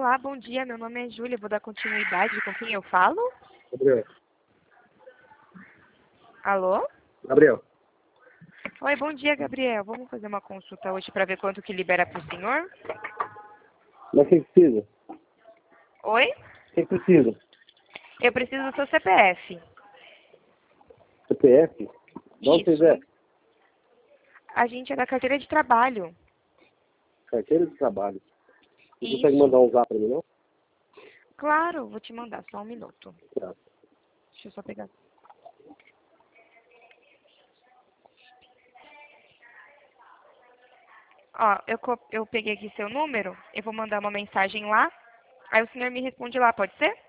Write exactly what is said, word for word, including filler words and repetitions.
Olá, bom dia. Meu nome é Júlia. Vou dar continuidade. Com quem eu falo? Gabriel. Alô? Gabriel. Oi, bom dia, Gabriel. Vamos fazer uma consulta hoje para ver quanto que libera para o senhor? Mas o que precisa? Oi? O que precisa? Eu preciso do seu C P F. C P F? De onde Isso. você é? A gente é da carteira de trabalho. Carteira de trabalho. Você Isso. consegue mandar um zap pra mim, não? Claro, vou te mandar. Só um minuto. Tá. Deixa eu só pegar. Ó, eu, co- eu peguei aqui seu número. Eu vou mandar uma mensagem lá. Aí o senhor me responde lá, pode ser?